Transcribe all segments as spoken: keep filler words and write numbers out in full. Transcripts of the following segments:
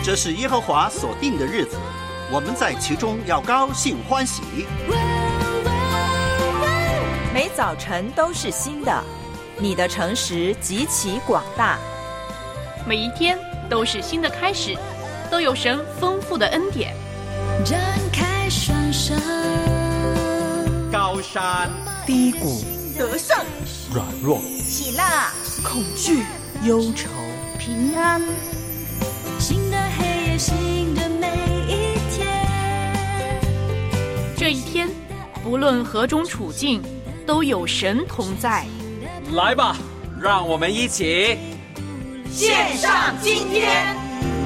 这是耶和华所定的日子，我们在其中要高兴欢喜。 每早晨都是新的，你的诚实极其广大。 每一天都是新的开始，都有神丰富的恩典。 张开双手， 高山低谷， 得胜软弱， 喜乐恐惧，忧愁， 平安，新的黑夜，新的每一天。 这一天，不论何种处境，都有神同在。 来吧，让我们一起献上今天。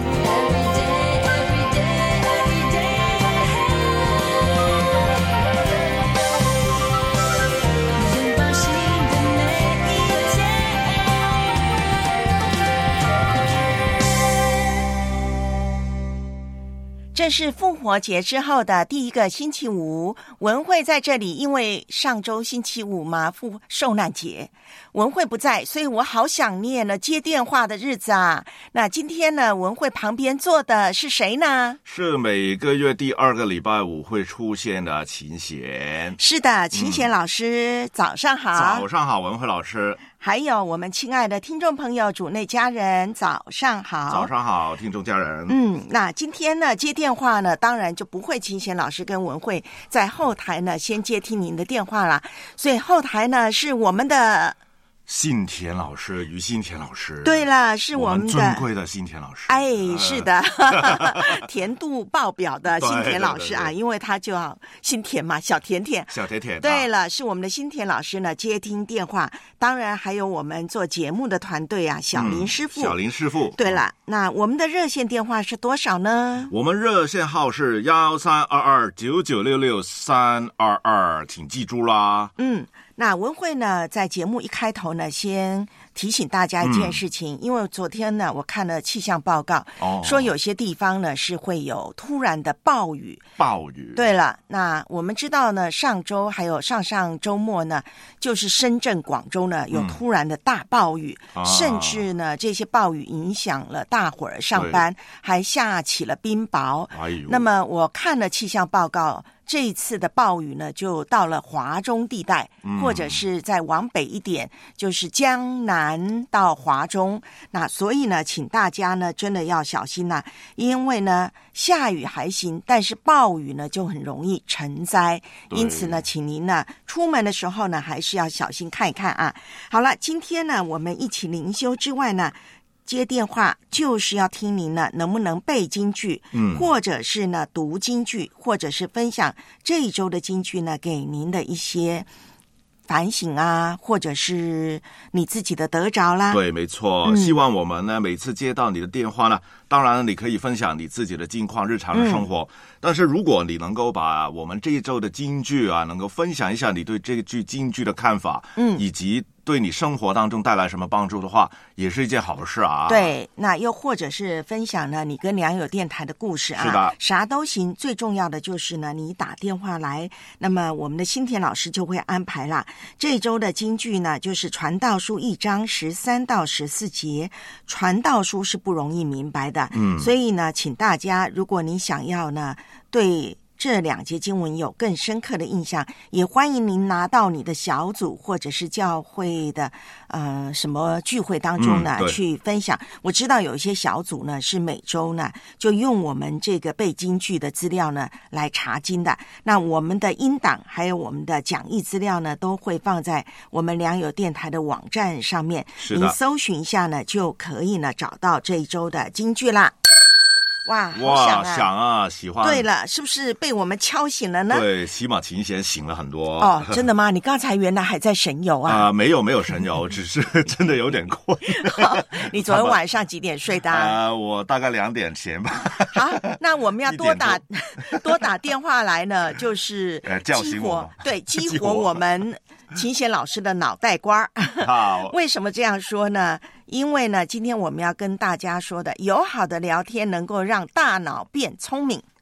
这是复活节之后的第一个星期五，文慧在这里，因为上周星期五嘛，复受难节，文慧不在，所以我好想念了接电话的日子啊。那今天呢，文慧旁边坐的是谁呢？ 是每个月第二个礼拜五会出现的琴弦。 是的，琴弦老师、嗯、早上好。 早上好，文慧老师。 还有我们亲爱的听众朋友，主内家人，早上好。 早上好，听众家人。 嗯，那今天呢，接电话呢，当然就不会琴弦老师跟文慧在后台呢先接听您的电话啦，所以后台呢是我们的信田老师，于信田老师。 对了，是我们的尊贵的信田老师。 哎，是的，甜度爆表的信田老师啊， 对对对对， 因为他就要姓田嘛，小甜甜。 小甜甜。 对了，是我们的信田老师呢接听电话，当然还有我们做节目的团队啊，小林师傅。 嗯、小林师傅。 对了，那我们的热线电话是多少呢？ 我们热线号是幺三二二九九六六三二二，请记住啦。 嗯。那文慧呢，在节目一开头呢，先提醒大家一件事情，嗯、因为昨天呢，我看了气象报告，哦、说有些地方呢是会有突然的暴雨。 暴雨。 对了，那我们知道呢，上周还有上上周末呢，就是深圳、广州呢有突然的大暴雨， 嗯、 甚至呢这些暴雨影响了大伙儿上班，还下起了冰雹。 哎呦， 那么我看了气象报告。这一次的暴雨呢，就到了华中地带，嗯、或者是再往北一点，就是江南到华中。那所以呢，请大家呢真的要小心呐，因为呢下雨还行，但是暴雨呢就很容易成灾。因此呢，请您呢出门的时候呢，还是要小心看一看啊。好了，今天呢，我们一起灵修之外呢。接电话就是要听您呢能不能背京剧，嗯，或者是呢读京剧，或者是分享这一周的京剧呢给您的一些反省啊，或者是你自己的得着啦。 对，没错。嗯、希望我们呢每次接到你的电话呢，当然你可以分享你自己的近况、日常的生活。嗯、但是如果你能够把我们这一周的京剧啊，能够分享一下你对这句京剧的看法，嗯，以及对你生活当中带来什么帮助的话，也是一件好事啊。 对，那又或者是分享呢你跟良友电台的故事啊， 是的， 啥都行。最重要的就是呢，你打电话来，那么我们的新田老师就会安排啦。这周的京剧呢，就是传道书一章十三到十四节。传道书是不容易明白的，嗯，所以呢，请大家，如果你想要呢，对这两节经文有更深刻的印象，也欢迎您拿到你的小组或者是教会的呃什么聚会当中呢、嗯、去分享。我知道有一些小组呢是每周呢就用我们这个背京剧的资料呢来查经的。那我们的音档还有我们的讲义资料呢都会放在我们良友电台的网站上面，您搜寻一下呢就可以呢找到这一周的京剧啦。哇， 哇， 想啊， 想啊，喜欢。 对了，是不是被我们敲醒了呢？ 对，起码琴弦醒了很多。 哦，真的吗？你刚才原来还在神游啊？ 啊、呃，没有没有神游，只是真的有点困。 你昨天晚上几点睡的？ 啊、呃，我大概两点前吧。 好，那我们要多打多打电话来呢，就是呃叫醒我， 对，激活我们琴弦老师的脑袋瓜。 好， 为什么这样说呢？因为呢，今天我们要跟大家说的，友好的聊天能够让大脑变聪明。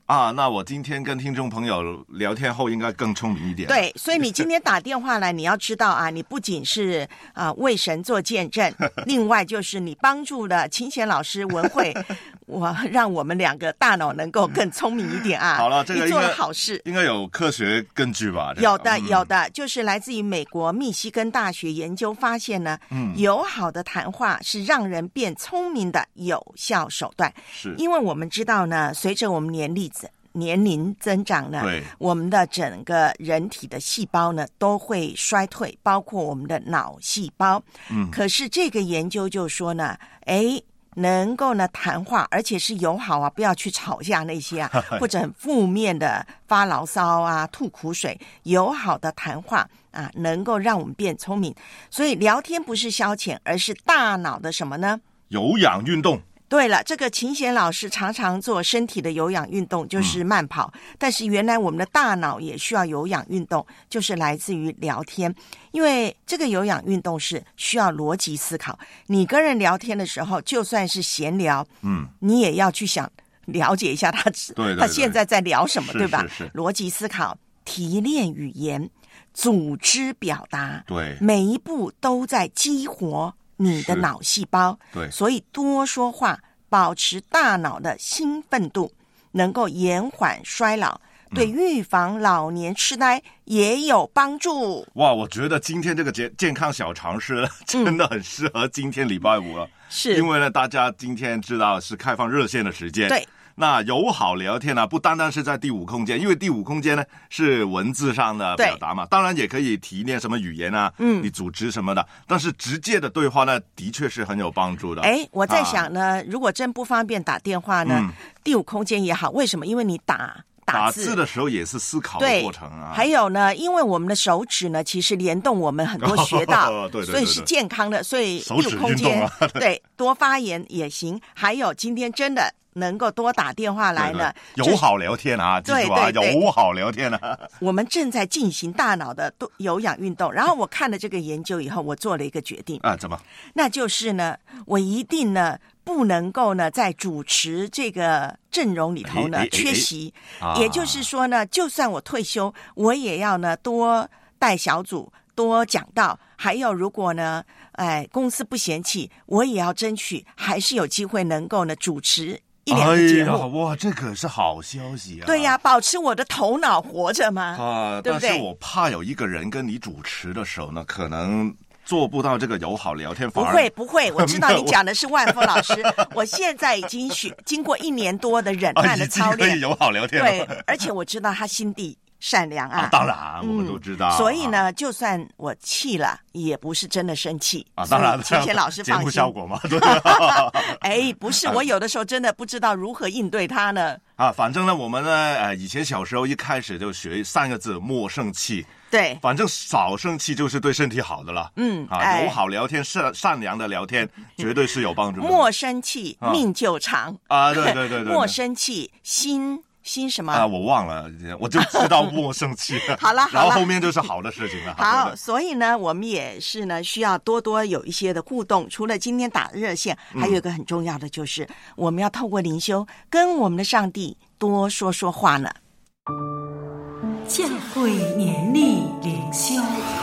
啊，那我今天跟听众朋友聊天后应该更聪明一点。 对，所以你今天打电话来，你要知道啊，你不仅是啊、呃、为神做见证，另外就是你帮助了清贤老师文慧，我让我们两个大脑能够更聪明一点啊。 好了，这个你做了好事， 应该有科学根据吧？ 有的，有的，就是来自于美国密西根大学研究发现呢，嗯，友好的谈话是让人变聪明的有效手段。 是， 因为我们知道呢，随着我们年龄年龄增长呢， 对， 我们的整个人体的细胞呢都会衰退，包括我们的脑细胞。嗯，可是这个研究就说呢，哎，能够呢谈话，而且是友好啊，不要去吵架那些啊，或者很负面的发牢骚啊、吐苦水，友好的谈话啊，能够让我们变聪明。所以聊天不是消遣，而是大脑的什么呢？ 有氧运动。 对了，这个秦贤老师常常做身体的有氧运动，就是慢跑、嗯、但是原来我们的大脑也需要有氧运动，就是来自于聊天。因为这个有氧运动是需要逻辑思考，你跟人聊天的时候就算是闲聊，嗯，你也要去想了解一下他对对对他现在在聊什么，对吧？ 是是是， 逻辑思考，提炼语言，组织表达， 对， 每一步都在激活你的脑细胞， 对， 所以多说话，保持大脑的兴奋度，能够延缓衰老，对预防老年痴呆也有帮助。 哇，我觉得今天这个健健康小常识真的很适合今天礼拜五了， 是、 嗯、因为呢，大家今天知道是开放热线的时间， 对。 那友好聊天呢，不单单是在第五空间，因为第五空间呢是文字上的表达嘛，当然也可以提炼什么语言啊，嗯，你组织什么的，但是直接的对话呢，的确是很有帮助的。 哎，我在想呢、啊，如果真不方便打电话呢，嗯、第五空间也好，为什么？因为你打。 打字, 打字的时候也是思考的过程啊。 还有呢，因为我们的手指呢，其实联动我们很多穴道， 哦、对对对对， 所以是健康的。所以手指运动啊， 对，多发言也行。还有今天真的能够多打电话来呢， 对对，友好聊天啊，记住啊， 对对对， 友好聊天啊。 我们正在进行大脑的有氧运动，然后我看了这个研究以后，我做了一个决定啊，怎么？ 那就是呢，我一定呢。不能够呢，在主持这个阵容里头呢缺席，也就是说呢，就算我退休，我也要呢多带小组，多讲道。还有，如果呢，哎，公司不嫌弃，我也要争取，还是有机会能够呢主持一两个节目。 哎呀，哇，这可是好消息啊！ 对呀，保持我的头脑活着嘛。 啊， 对不对？ 但是我怕有一个人跟你主持的时候呢，可能。做不到这个友好聊天， 不会不会，我知道你讲的是万峰老师。我现在已经学经过一年多的忍耐的操练， 啊、可以友好聊天了。 对，而且我知道他心地善良啊。 啊当然、嗯，我们都知道。 所以呢，就算我气了，也不是真的生气啊。当然， 秦贤老师放心。 节目效果嘛，对。 哎，不是，我有的时候真的不知道如何应对他呢。 啊，反正呢，我们呢，呃，以前小时候一开始就学三个字：莫生气。 对， 反正少生气就是对身体好的了。 嗯， 啊， 哎、 友好聊天、善善良的聊天，绝对是有帮助的。 莫生气，命就长啊！对对对 对, 对， 莫生气，心心什么啊？我忘了，我就知道莫生气。 好了，好了， 然后后面就是好的事情了。 好，所以呢，我们也是呢，需要多多有一些的互动。除了今天打热线，还有一个很重要的就是，嗯、我们要透过灵修跟我们的上帝多说说话呢。 教会年历灵修，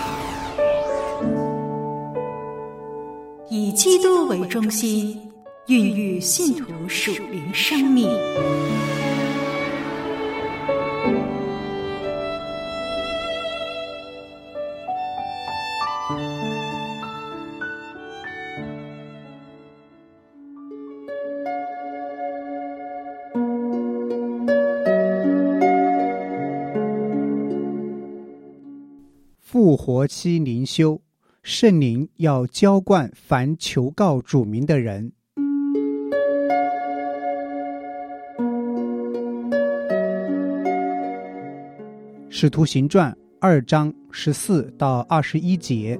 以基督为中心，孕育信徒属灵生命。 复活期灵修，圣灵要浇灌凡求告主名的人。使徒行传二章十四到二十一节。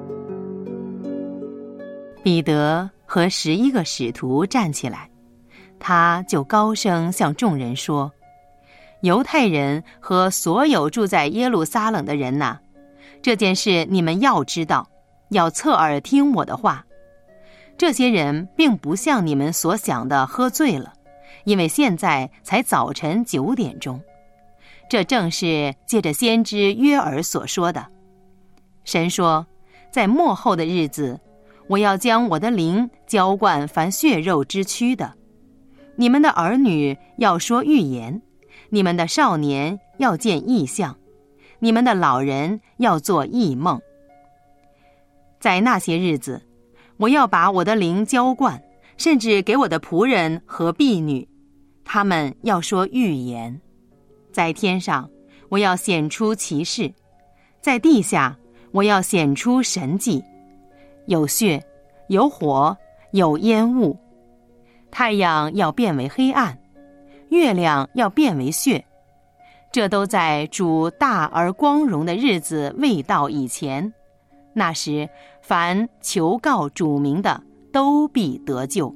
彼得和十一个使徒站起来，他就高声向众人说：犹太人和所有住在耶路撒冷的人哪，这件事你们要知道，要侧耳听我的话。这些人并不像你们所想的喝醉了， 因为现在才早晨九点钟。这正是借着先知约珥所说的。神说，在末后的日子，我要将我的灵浇灌凡血肉之躯的。你们的儿女要说预言，你们的少年要见异象，你们的老人要做异梦。在那些日子，我要把我的灵浇灌，甚至给我的仆人和婢女，他们要说预言。在天上，我要显出奇事；在地下，我要显出神迹。有血，有火，有烟雾。太阳要变为黑暗，月亮要变为血。这都在主大而光荣的日子未到以前。那时，凡求告主名的，都必得救。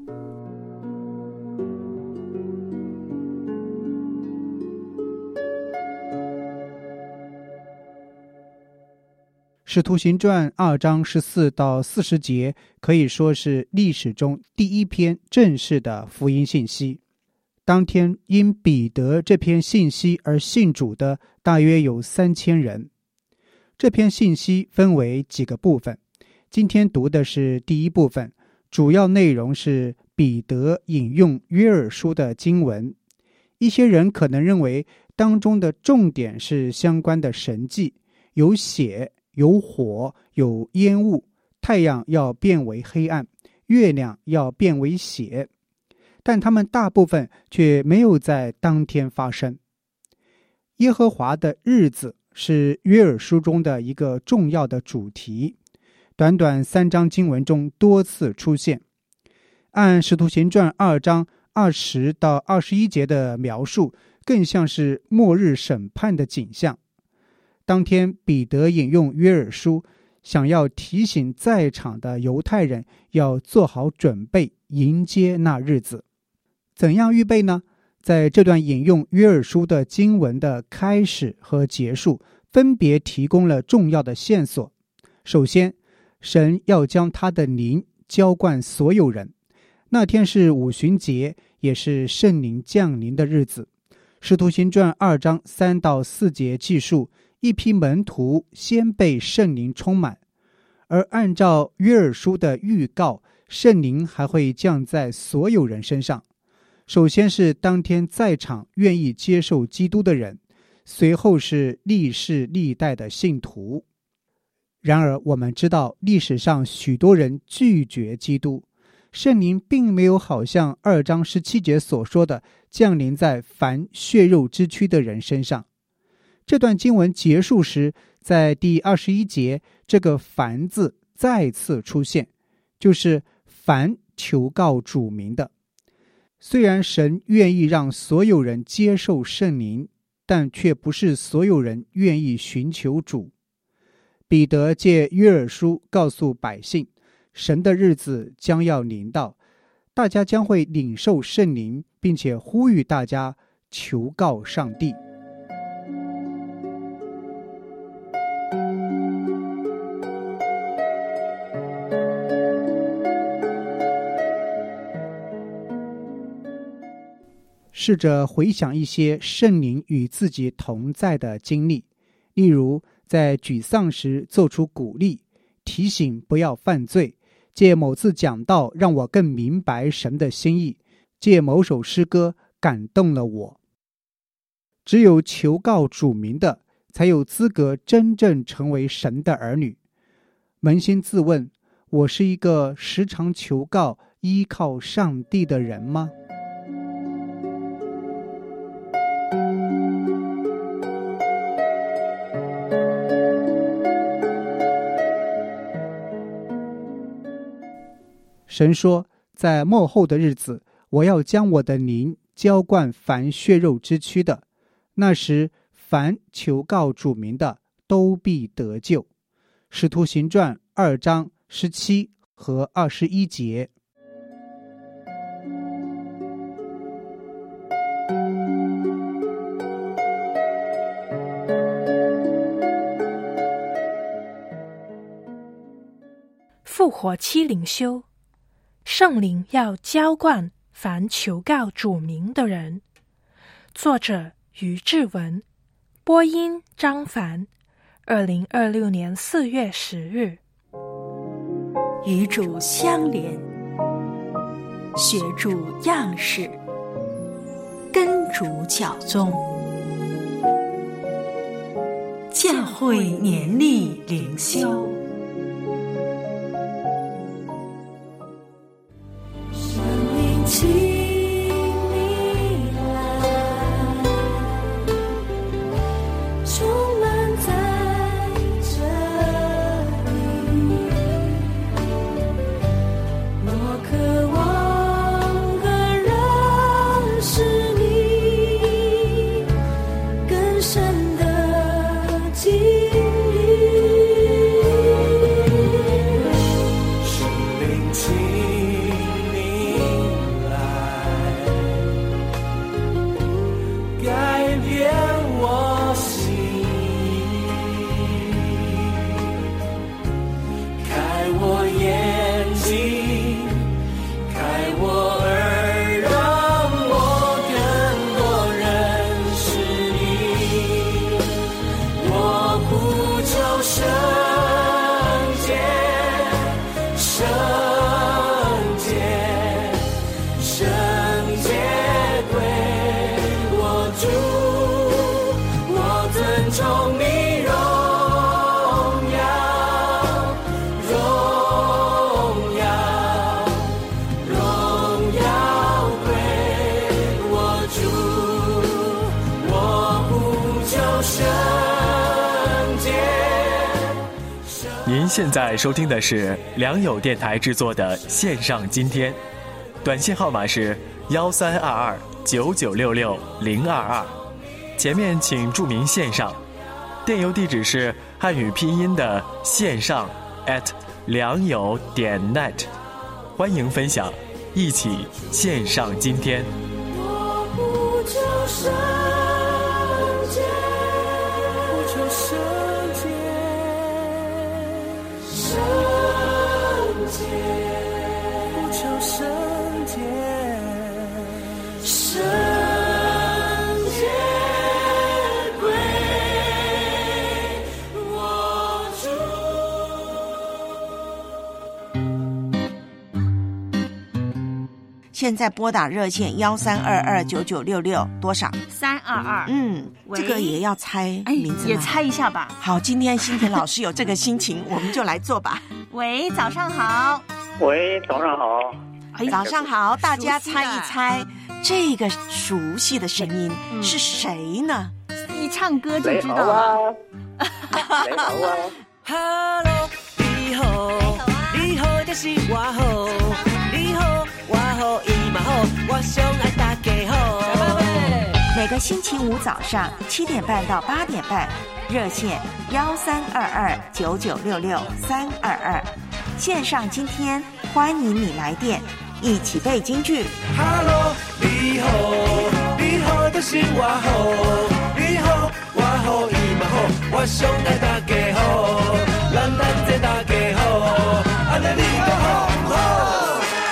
使徒行传二章十四到四十节可以说是历史中第一篇正式的福音信息。当天因彼得这篇信息而信主的大约有三千人。这篇信息分为几个部分，今天读的是第一部分，主要内容是彼得引用约珥书的经文。一些人可能认为当中的重点是相关的神迹，有血，有火，有烟雾，太阳要变为黑暗，月亮要变为血，但他们大部分却没有在当天发生。耶和华的日子是约珥书中的一个重要的主题，短短三章经文中多次出现。按使徒行传二章二十到二十一节的描述，更像是末日审判的景象。当天彼得引用约珥书，想要提醒在场的犹太人要做好准备，迎接那日子。怎样预备呢？在这段引用约珥书的经文的开始和结束，分别提供了重要的线索。首先，神要将他的灵浇灌所有人。那天是五旬节，也是圣灵降临的日子。使徒行传二章三到四节记述，一批门徒先被圣灵充满，而按照约珥书的预告，圣灵还会降在所有人身上。首先是当天在场愿意接受基督的人，随后是历世历代的信徒。然而我们知道历史上许多人拒绝基督，圣灵并没有好像二章十七节所说的降临在凡血肉之躯的人身上。这段经文结束时，在第二十一节，这个凡字再次出现，就是凡求告主名的。虽然神愿意让所有人接受圣灵，但却不是所有人愿意寻求主。彼得借约珥书告诉百姓，神的日子将要临到，大家将会领受圣灵，并且呼吁大家求告上帝。试着回想一些圣灵与自己同在的经历，例如在沮丧时做出鼓励，提醒不要犯罪，借某次讲道让我更明白神的心意，借某首诗歌感动了我。只有求告主名的，才有资格真正成为神的儿女。扪心自问，我是一个时常求告依靠上帝的人吗？神说，在末后的日子，我要将我的灵浇灌凡血肉之躯的，那时凡求告主名的，都必得救。使徒行传二章十七和二十一节。 复活期灵修，圣灵要浇灌凡求告主名的人。作者于志文，播音张凡，二零二六年四月十日。 与主相连，学主样式，跟主教宗，教会年历灵修。 生命请你来，充满在这里。我渴望更认识你，更深的经历。 生命请你来，改变我心，开我眼睛，开我耳，让我更多认识你。我呼求圣洁，圣洁，圣洁归我主，我尊崇你荣耀，荣耀，荣耀归我主，我呼求圣洁。 您现在收听的是良友电台制作的线上今天，短信号码是幺三二二九九六六零二二，前面请注明线上，电邮地址是汉语拼音的线上 at 良友点 net， 欢迎分享，一起线上今天。 我呼求圣洁， 呼求圣洁， 圣洁， 呼求圣洁， 圣洁归我主。 现在拨打热线幺三二二九九六六多少？ 三二二。 嗯， 喂这个也要猜哎名字吗？ 也猜一下吧。 好，今天新田老师有这个心情，我们就来做吧。 喂，早上好。 喂，早上好。 早上好，大家猜一猜，这个熟悉的声音是谁呢？ 一唱歌就知道雷猴了。 啊，雷猴啊。 Hello， 你好，你好就是我好，你好我好伊嘛好，我上爱大家好。 每个星期五早上七点半到八点半，热线幺三二二九九六六三二二，线上今天欢迎你来电，一起背京剧。 Hello， 你好，你好就是我好，你好我好伊嘛好，我上爱大家好，咱等这大家好，安尼你就好不好？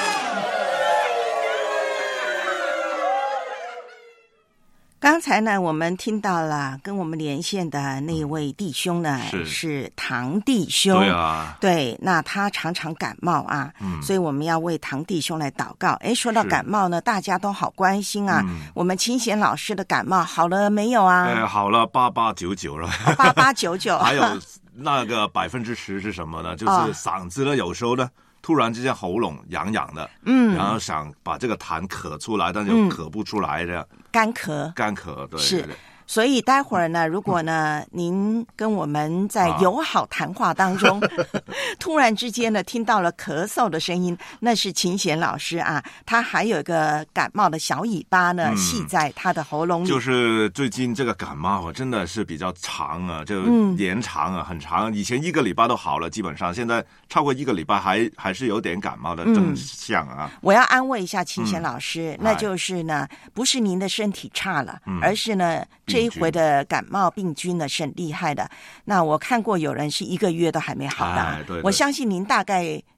刚才呢，我们听到了跟我们连线的那位弟兄呢， 是是唐弟兄。 对啊， 对，那他常常感冒啊， 嗯所以我们要为唐弟兄来祷告。哎，说到感冒呢，大家都好关心啊。 嗯我们清贤老师的感冒好了没有啊？ 哎，好了，八八九九了， 八八九九。 还有那个百分之十是什么呢？就哦是嗓子呢，有时候呢，突然之间喉咙痒痒的， 嗯然后想把这个痰咳出来，但是嗯又咳不出来的， 干咳。 干咳，对， 是对对所以待会儿呢，如果呢您跟我们在友好谈话当中，突然之间呢听到了咳嗽的声音，那是秦贤老师啊，他还有一个感冒的小尾巴呢， 嗯系在他的喉咙里。 就是最近这个感冒啊，真的是比较长啊，就嗯延长啊，很长。以前一个礼拜都好了，基本上现在超过一个礼拜还还是有点感冒的征象啊。 我要安慰一下秦贤老师， 嗯那就是呢，不是您的身体差了， 嗯而是呢这一回的感冒病菌呢是很厉害的。那我看过有人是一个月都还没好的， 哎对对我相信您大概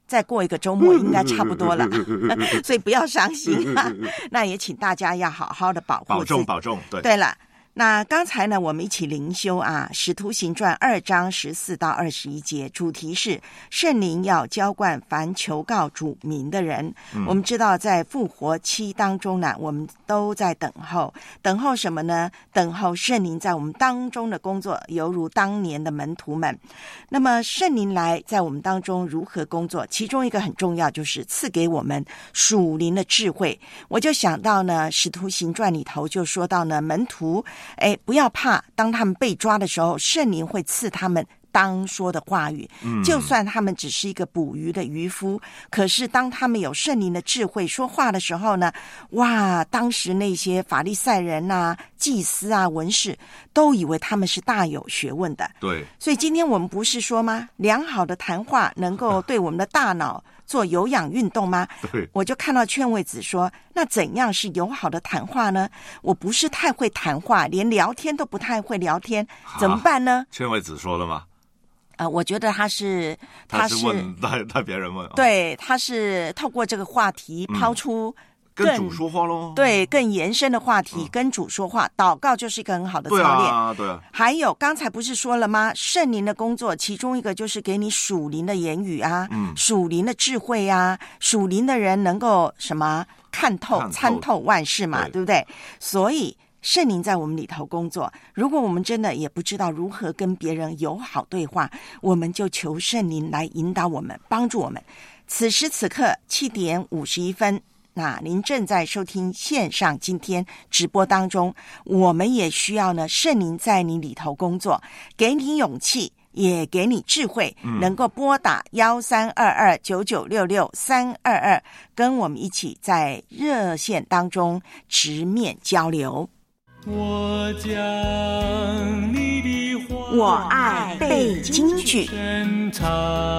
再过一个周末应该差不多了，所以不要伤心啊。那也请大家要好好的保护保自己， 重保重。对， 对了。那刚才呢，我们一起灵修啊，《使徒行传》二章十四到二十一节，主题是圣灵要浇灌凡求告主名的人。嗯、我们知道，在复活期当中呢，我们都在等候，等候什么呢？等候圣灵在我们当中的工作，犹如当年的门徒们。那么圣灵来在我们当中如何工作？其中一个很重要，就是赐给我们属灵的智慧。我就想到呢，《使徒行传》里头就说到呢，门徒。哎，不要怕，当他们被抓的时候，圣灵会赐他们当说的话语。嗯，就算他们只是一个捕鱼的渔夫，可是当他们有圣灵的智慧说话的时候呢，哇，当时那些法利赛人啊、祭司啊、文士都以为他们是大有学问的。 对， 所以今天我们不是说吗？良好的谈话能够对我们的大脑做有氧运动吗？ 对， 我就看到劝慰子说，那怎样是友好的谈话呢？我不是太会谈话，连聊天都不太会聊天，怎么办呢？ 劝慰子说了吗？ 呃，我觉得他是他是问带带别人问， 对，他是透过这个话题抛出、嗯。 跟主说话咯， 对，更延伸的话题、嗯、跟主说话，祷告就是一个很好的操练。 对啊，对啊。 还有刚才不是说了吗？圣灵的工作，其中一个就是给你属灵的言语啊，嗯，属灵的智慧啊，属灵的人能够什么看透、看透参透万事嘛， 对, 对不对？所以圣灵在我们里头工作。如果我们真的也不知道如何跟别人友好对话，我们就求圣灵来引导我们，帮助我们。此时此刻七点五十一分。那您正在收听线上今天直播当中，我们也需要呢圣灵在你里头工作，给你勇气，也给你智慧，嗯、能够拨打幺三二二九九六六三二二，跟我们一起在热线当中直面交流。 我将你的话， 我爱背京剧， 深藏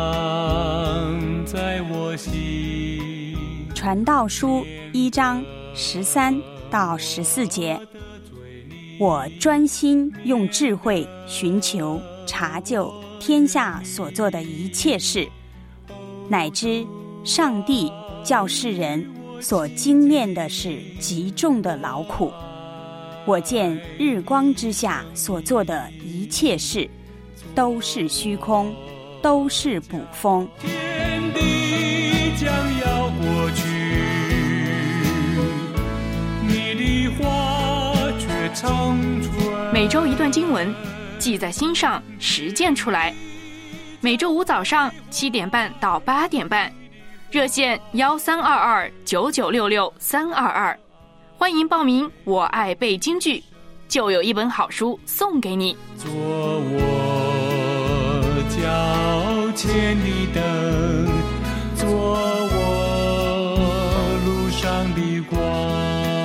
在我心。 传道书一章十三到十四节，我专心用智慧寻求查究天下所做的一切事，乃知上帝叫世人所经验的是极重的劳苦。我见日光之下所做的一切事，都是虚空，都是捕风。 天地将要过去，你的话却长存。 每周一段经文，记在心上，实践出来。每周五早上七点半到八点半，热线幺三二二九九六六三二二，欢迎报名。我爱背京剧，就有一本好书送给你。 做我脚前的灯，做我路上的光。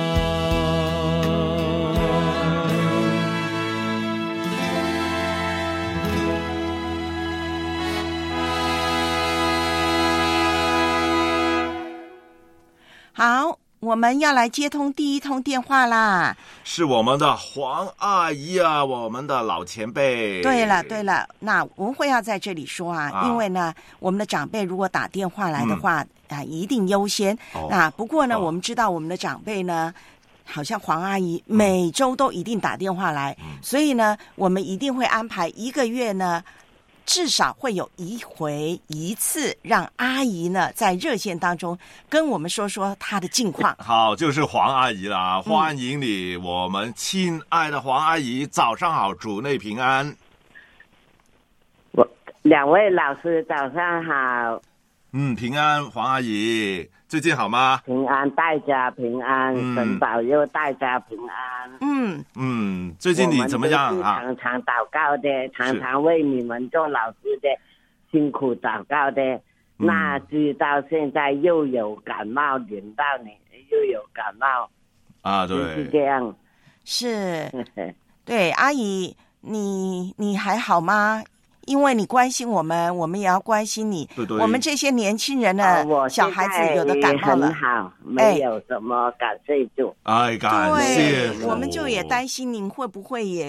好，我们要来接通第一通电话啦， 是我们的黄阿姨啊，我们的老前辈。 对了对了，那我们会要在这里说啊，啊因为呢我们的长辈如果打电话来的话、嗯、啊，一定优先、哦、那不过呢、哦、我们知道我们的长辈呢好像黄阿姨每周都一定打电话来、嗯、所以呢我们一定会安排一个月呢至少会有一回一次，让阿姨呢在热线当中跟我们说说她的近况。 好，就是黄阿姨啦，欢迎你，嗯、我们亲爱的黄阿姨，早上好，主内平安。 我两位老师早上好。 嗯，平安，黄阿姨最近好吗？ 平安，大家平安，神、嗯、保佑大家平安。 嗯嗯，最近你怎么样啊？ 常常祷告的，常常为你们做老师的辛苦祷告的。嗯、那知道现在又有感冒临到你，又有感冒啊，对， 是这样。 是，对，阿姨，你你还好吗？因为你关心我们，我们也要关心你。 对对， 我们这些年轻人呢， 哦、 小孩子有的感冒了， 很好，没有什么感谢主。 哎，感谢。 对，我们就也担心您会不会也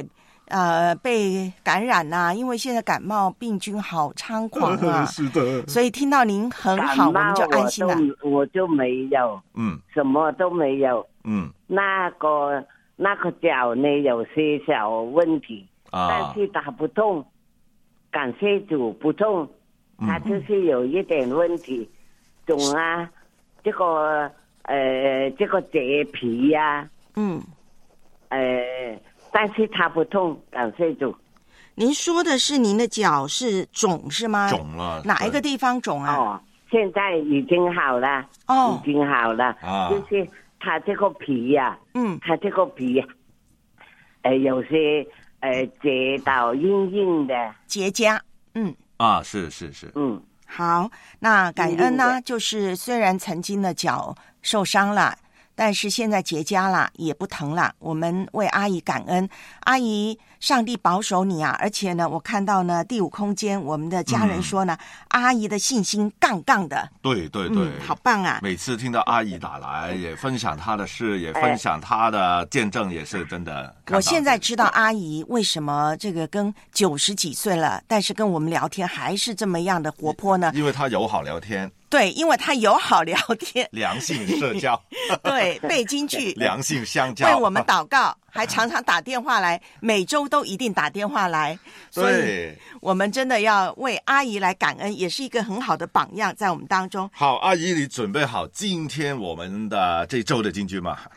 呃被感染啊，因为现在感冒病菌好猖狂啊， 是的， 所以听到您很好，我们就安心了。 我就没有， 嗯， 什么都没有， 嗯， 那个那个脚呢有些小问题，啊、但是它不痛，感谢主不痛，它就是有一点问题，肿啊，这个呃这个结皮呀、啊， 嗯， 呃。但是它不痛，感谢主。 您说的是您的脚是肿是吗？ 肿了， 哪一个地方肿啊？ 哦，现在已经好了，哦，已经好了。啊，就是它这个皮呀、啊， 嗯， 它这个皮、啊，呃，有些呃结到硬硬的结痂，嗯， 啊，是是是， 嗯， 好，那感恩呢，就是虽然曾经的脚受伤了。但是现在结痂了，也不疼了。我们为阿姨感恩，阿姨，上帝保守你啊！而且呢，我看到呢，第五空间我们的家人说呢，嗯、阿姨的信心杠杠的。 对对对、 嗯，好棒啊！ 每次听到阿姨打来，也分享她的事，也分享她的见证，也是真的。 我现在知道阿姨为什么这个跟九十几岁了，但是跟我们聊天还是这么样的活泼呢？ 因为她友好聊天。 对，因为他友好聊天， 良性社交， 对，背京剧， 良性相交， 为我们祷告，还常常打电话来，每周都一定打电话来，所以我们真的要为阿姨来感恩，也是一个很好的榜样在我们当中。 好，阿姨，你准备好今天我们的这周的金句吗？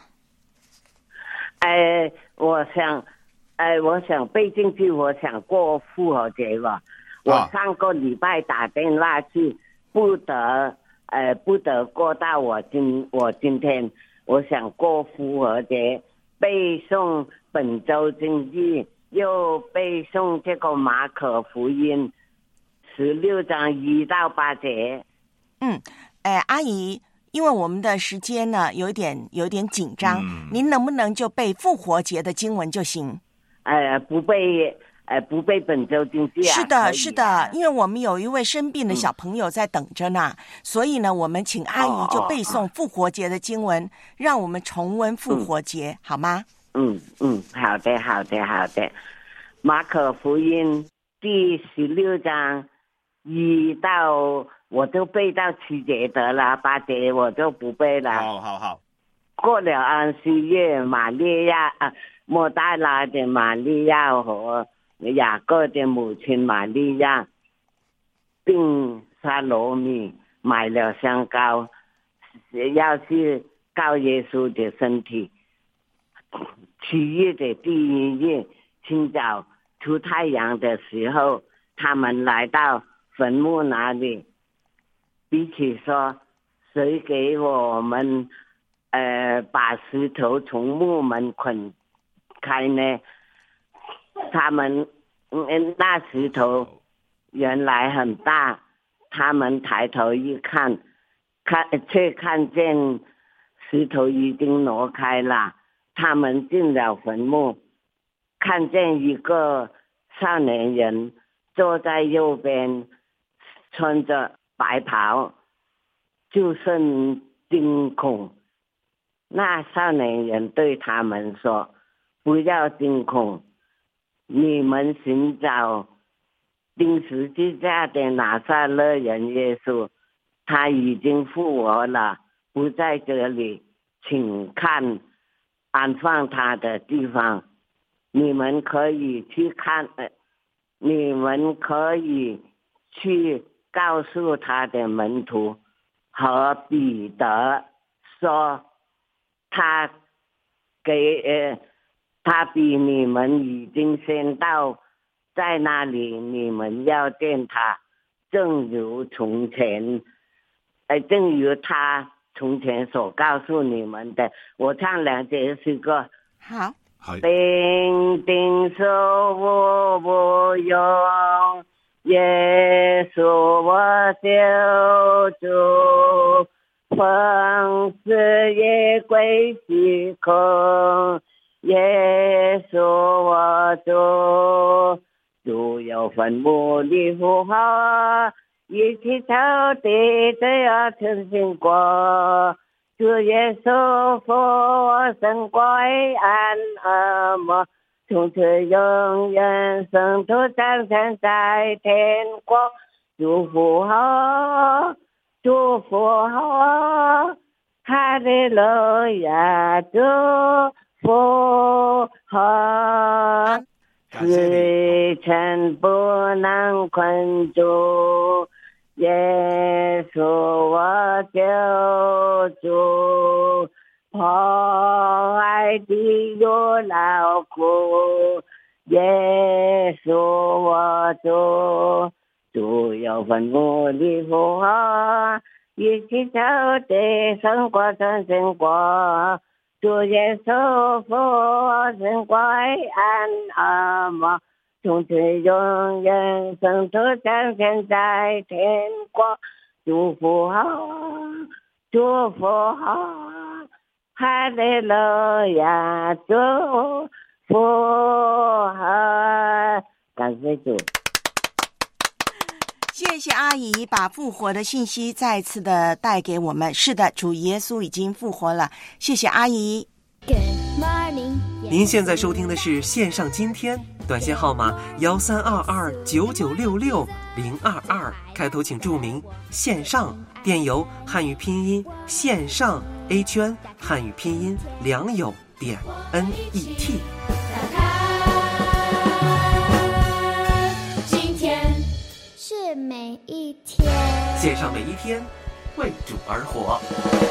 呃，我想，呃，我想背进去，我想过复活节吧。我上个礼拜打电话去。不得，呃，不得过到我今我今天，我想过复活节，背诵本周经句，又背诵这个马可福音十六章一到八节。 嗯，哎，阿姨，因为我们的时间呢有点有点紧张、嗯，您能不能就背复活节的经文就行？ 呃，不背。呃，不背本周经句啊？ 是的，是的，因为我们有一位生病的小朋友在等着呢，嗯、所以呢，我们请阿姨就背诵复活节的经文，哦、让我们重温复活节，嗯、好吗？ 嗯嗯，好的，好的，好的。马可福音第十六章一到，我就背到七节得了，八节我就不背了。 好好好。 过了安息日，玛利亚啊，莫大拉的玛利亚和雅各的母亲玛利亚，并撒罗米买了香膏，要去膏耶稣的身体。七月的第一日清早出太阳的时候，他们来到坟墓那里，彼此说：“谁给我们呃把石头从墓门捆开呢？”他们嗯，那石头原来很大，他们抬头一看，看却看见石头已经挪开了。他们进了坟墓，看见一个少年人坐在右边，穿着白袍，就甚惊恐。那少年人对他们说：“不要惊恐。你们寻找钉十字架的拿撒勒人耶稣，他已经复活了，不在这里，请看安放他的地方。你们可以去看，呃、你们可以去告诉他的门徒和彼得说，他给呃。”他比你们已经先到，在那里你们要见他，正如从前，呃，正如他从前所告诉你们的。我唱两节诗歌。 好。 定定手我不用，耶稣我救主，风死也归虚空。耶稣我主，主有坟墓里复活，一起头地只要曾经过。主耶稣复活胜过黑暗恶魔， 从此永远生出掌权在天国，祝福好，祝福好，哈利路亚，祝福好，罪尘不能困住，耶稣我救主，破坏的有劳苦，耶稣我主，主有愤怒的复活，一起走的胜过战胜过，主耶稣复活胜过黑暗恶魔，从此永远生出掌权在天国，祝福好，祝福好，哈利路亚，祝福好，感谢主。 谢谢阿姨把复活的信息再次的带给我们。是的，主耶稣已经复活了。谢谢阿姨。 您现在收听的是线上今天，短信号码幺三二二九九六六零二二，开头请注明线上，电邮汉语拼音线上 A 圈汉语拼音良友点 N E T。 是每一天， 线上每一天，为主而活。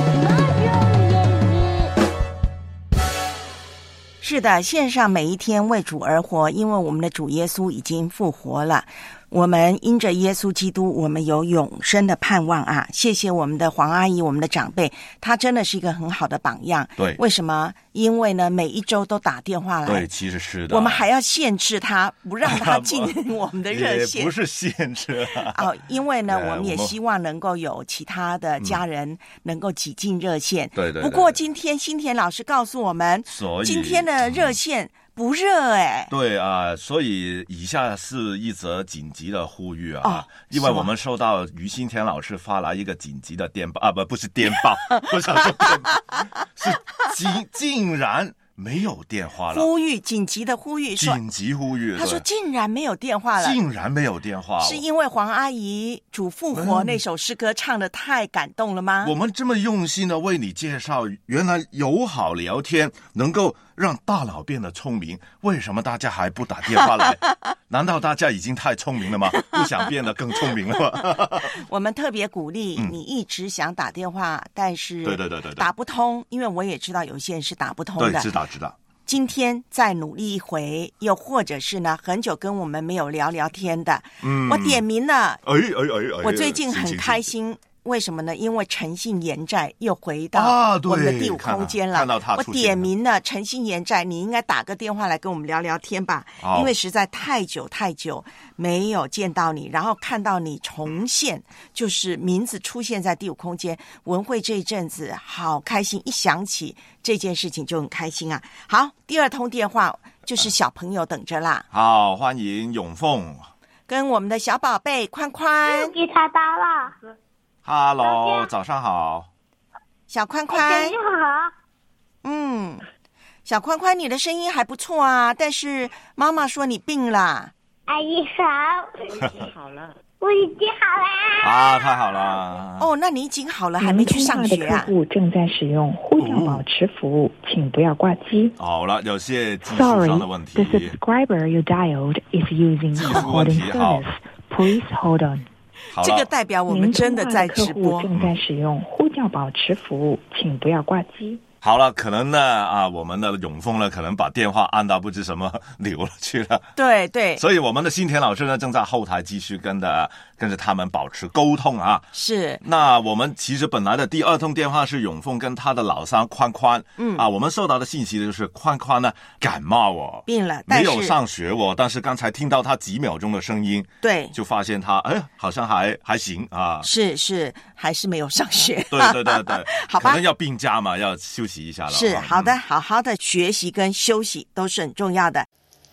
是的，线上每一天为主而活，因为我们的主耶稣已经复活了。我们因着耶稣基督，我们有永生的盼望啊！谢谢我们的黄阿姨，我们的长辈，她真的是一个很好的榜样。 对， 为什么？因为呢，每一周都打电话来。 对，其实是的。 我们还要限制她，不让她进我们的热线。 也不是限制哦，因为呢，我们也希望能够有其他的家人能够挤进热线。 对 对, 对。 不过今天新田老师告诉我们， 所以今天的热线不热哎、欸。 对啊，所以以下是一则紧急的呼吁啊， 哦、 因为我们收到于新田老师发来一个紧急的电报啊，不不是电报，我想说电报是竟竟然没有电话了， 呼吁紧急的呼吁， 紧急呼吁。 他说竟然没有电话了， 竟然没有电话， 是因为黄阿姨主复活那首诗歌唱得太感动了吗？ 我们这么用心的为你介绍，原来友好聊天能够让大脑变得聪明，为什么大家还不打电话来？难道大家已经太聪明了吗？不想变得更聪明了吗？ 我们特别鼓励你一直想打电话，嗯、但是对对对对打不通，因为我也知道有些人是打不通的。 对，知道知道。 今天再努力一回，又或者是呢，很久跟我们没有聊聊天的， 嗯， 我点名了。 哎哎哎哎！ 我最近很开心。为什么呢？因为诚信延债又回到我们的第五空间了。 啊、看到他我点名了诚信延债，你应该打个电话来跟我们聊聊天吧。因为实在太久太久没有见到你，然后看到你重现，就是名字出现在第五空间文慧这一阵子，好开心！一想起这件事情就很开心啊。好，第二通电话就是小朋友等着啦。 好，欢迎永凤跟我们的小宝贝宽宽。 给他打了。 哈喽，早上好， 小宽宽。 你好。 嗯，小宽宽，你的声音还不错啊，但是妈妈说你病了。 阿姨好。 我已经好了。 我已经好了。 啊，太好了。 哦，那你已经好了，还没去上学啊？ 客户正在使用呼叫保持服务，嗯、请不要挂机。 好了，有些技术上的问题。 Sorry, the subscriber you dialed is using recording service. Please hold on. 这个代表我们真的在直播。 正在使用呼叫保持服务，请不要挂机。 好了，可能呢啊，我们的永丰呢，可能把电话按到不知什么流了去了。 对对， 所以我们的新田老师呢，正在后台继续跟的跟着他们保持沟通啊。 是。 那我们其实本来的第二通电话是永丰跟他的老三宽宽， 嗯啊，我们收到的信息就是宽宽呢感冒哦， 病了， 没有上学哦，但是刚才听到他几秒钟的声音， 对， 就发现他哎好像还还行啊。 是是，还是没有上学。 对对对对， 好吧， 可能要病假嘛，要休息一下了。 是。好的，好好的学习跟休息都是很重要的。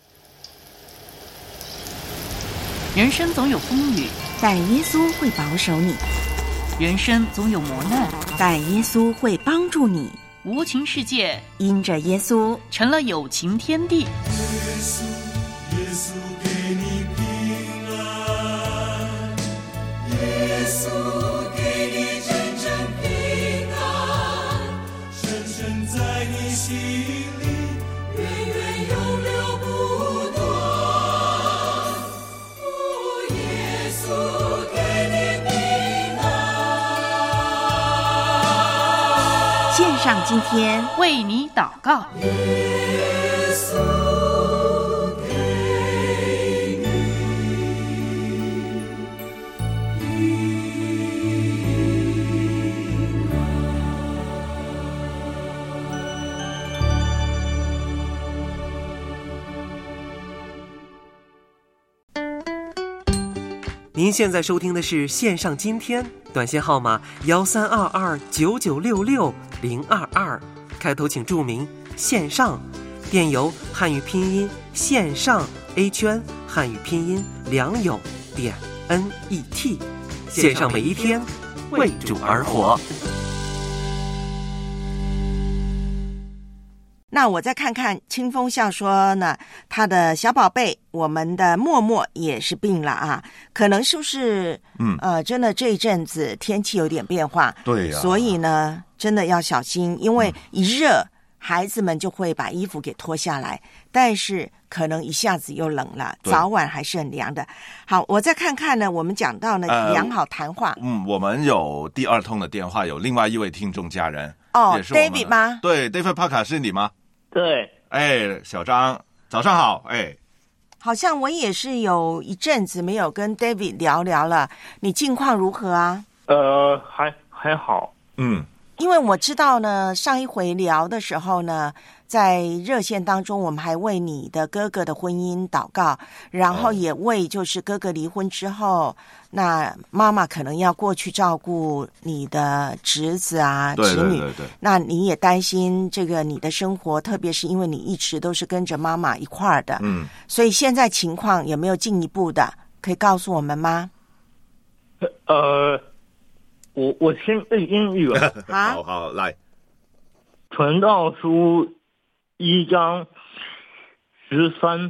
人生总有风雨， 但耶稣会保守你； 人生总有磨难， 但耶稣会帮助你。 无情世界， 因着耶稣成了有情天地。 稣，耶稣给你平安，耶稣给你真正平安，深深在你心里，源源永流不断。哦，耶稣给你平安。 线上今天为你祷告。 您现在收听的是线上今天，短信号码幺三二二九九六六零二二，开头请注明线上，电邮汉语拼音线上 A 圈汉语拼音良友点 N E T， 线上每一天为主而活。 那我再看看清风笑说呢，他的小宝贝我们的默默也是病了啊，可能是不是嗯呃真的这一阵子天气有点变化， 对呀、啊， 所以呢真的要小心，因为一热、嗯、孩子们就会把衣服给脱下来，但是可能一下子又冷了，早晚还是很凉的。好，我再看看呢，我们讲到呢、呃、良好谈话， 嗯，我们有第二通的电话，有另外一位听众家人哦 David 吗？ 对 David Parker 是你吗？ 对， 哎，小张，早上好，哎， 好像我也是有一阵子没有跟 David 聊聊了，你近况如何啊？ 呃，还还好， 嗯， 因为我知道呢，上一回聊的时候呢，在热线当中，我们还为你的哥哥的婚姻祷告，然后也为就是哥哥离婚之后，那妈妈可能要过去照顾你的侄子啊、 对侄女， 对对对， 那你也担心这个你的生活，特别是因为你一直都是跟着妈妈一块儿的， 嗯， 所以现在情况有没有进一步的可以告诉我们吗？ 呃，我我先背英语吧。 好好来， 传道书一章十三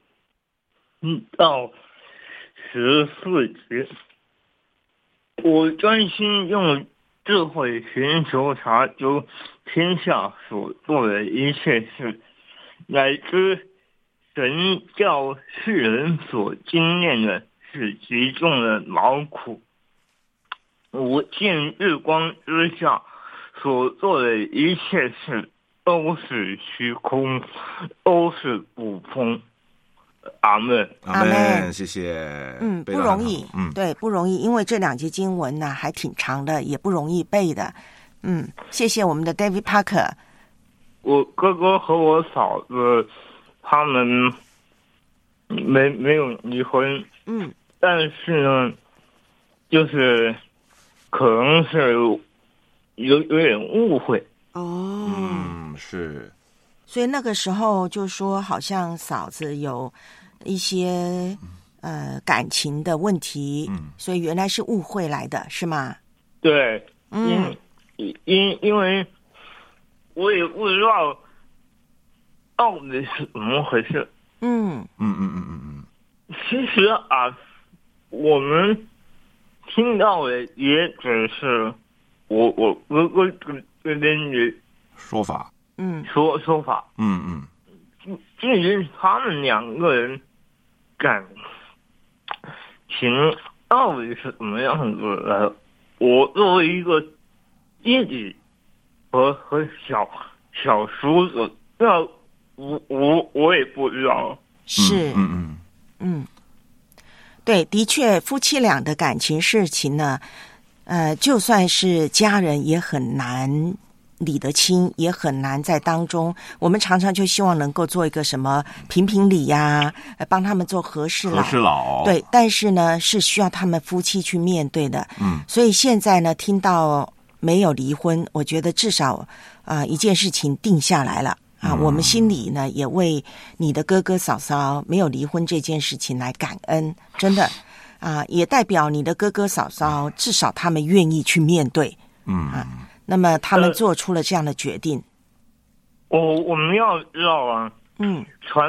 到十四节，我专心用智慧寻求查究天下所做的一切事，乃知神叫世人所经验的是极重的劳苦。我见日光之下所做的一切事都是虚空，都是不风。阿门， 阿门，谢谢。 嗯，不容易，嗯，对，不容易，因为这两节经文呢还挺长的，也不容易背的。嗯，谢谢我们的 David Parker。 我哥哥和我嫂子他们没没有离婚， 嗯， 但是呢，就是可能是有有点误会。 哦， 嗯，是。 所以那个时候就说，好像嫂子有一些呃感情的问题， 嗯， 所以原来是误会来的，是吗？ 对， 嗯， 因因因为我也不知道到底是怎么回事。 嗯嗯嗯嗯嗯嗯。 其实啊，我们听到的也只是我我哥哥这边的说法。 嗯， 说说法， 嗯嗯， 至于他们两个人感情到底是怎么样子的，我作为一个弟弟和和小小叔子，那我我我也不知道。 是， 嗯嗯嗯，对，的确，夫妻俩的感情事情呢，呃，就算是家人也很难理得清，也很难在当中。我们常常就希望能够做一个什么评评理呀、啊，帮他们做和事佬。 和事佬。 对，但是呢，是需要他们夫妻去面对的。 嗯， 所以现在呢，听到没有离婚，我觉得至少啊、呃、一件事情定下来了啊、嗯，我们心里呢也为你的哥哥嫂嫂没有离婚这件事情来感恩，真的啊、呃，也代表你的哥哥嫂嫂至少他们愿意去面对。 嗯啊。那么他们做出了这样的决定。 我、呃、我们要知道啊， 嗯， 传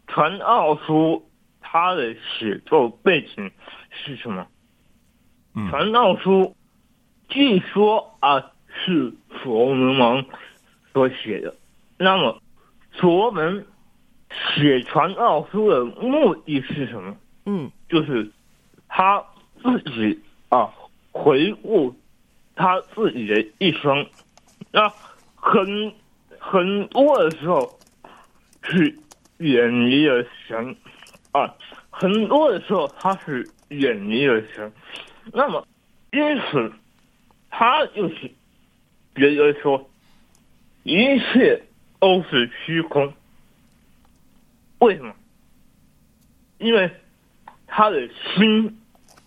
传道书它的写作背景是什么？ 嗯， 传道书据说啊是所罗门王所写的。那么所罗门写传道书的目的是什么？ 嗯， 就是他自己啊回顾他自己的一生。那很很多的时候是远离了神啊，很多的时候他是远离了神。那么因此他就是觉得说一切都是虚空。为什么？因为他的心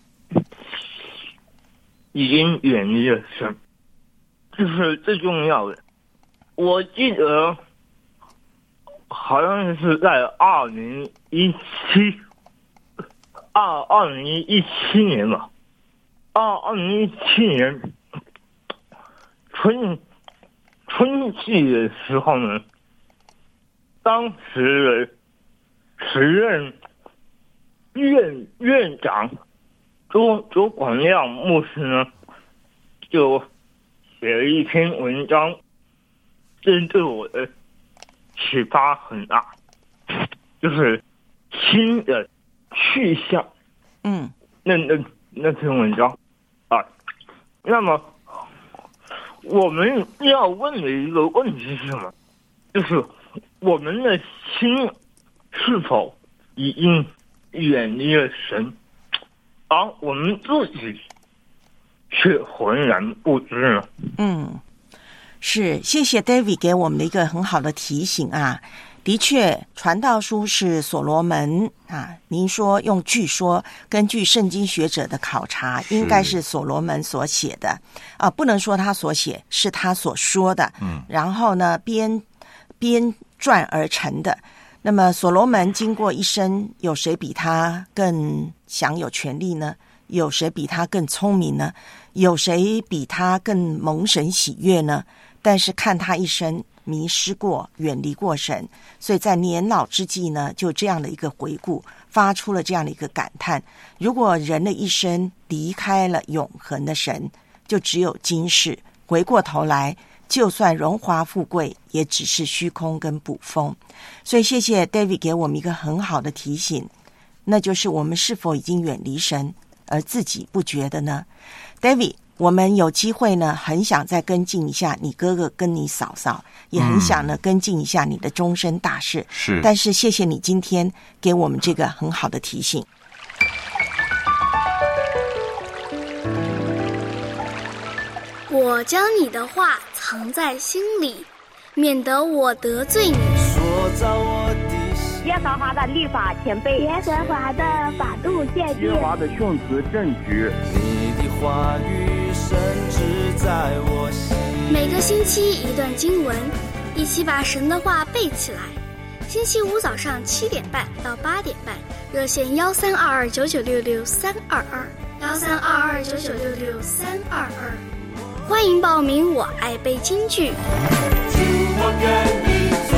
已经远离了神，这是最重要的。我记得好像是在二零一七二二零一七年吧，二二零一七年春春季的时候呢，当时的时任院院长周周广亮牧师呢，就写了一篇文章，这对我的启发很大，就是新的去向。 嗯， 那那那篇文章啊，那么我们要问的一个问题是什么？就是我们的心是否已经远离了神，而我们自己却浑然不知呢？ 嗯，是，谢谢 David 给我们的一个很好的提醒啊。的确，传道书是所罗门啊，您说用据说，根据圣经学者的考察，应该是所罗门所写的啊，不能说他所写，是他所说的。 嗯， 然后呢，编编撰而成的。那么所罗门经过一生，有谁比他更享有权力呢？有谁比他更聪明呢？有谁比他更蒙神喜悦呢？但是看他一生迷失过，远离过神，所以在年老之际呢，就这样的一个回顾，发出了这样的一个感叹：如果人的一生离开了永恒的神，就只有今世，回过头来就算荣华富贵，也只是虚空跟捕风。所以谢谢 David 给我们一个很好的提醒，那就是我们是否已经远离神，而自己不觉得呢？ David， 我们有机会呢，很想再跟进一下你哥哥跟你嫂嫂，也很想呢、嗯、跟进一下你的终身大事。 是， 但是谢谢你今天给我们这个很好的提醒。 我将你的话藏在心里，免得我得罪你。 耶和华的律法全备， 耶和华的法度鉴定， 耶和华的训词正直。 你的话语深植在我心。 每个星期一段经文，一起把神的话背起来。星期五早上七点半到八点半，热线幺三二二九九六六三二二，幺三二二九九六六三二二。欢迎报名，我爱背京剧。 我跟你走。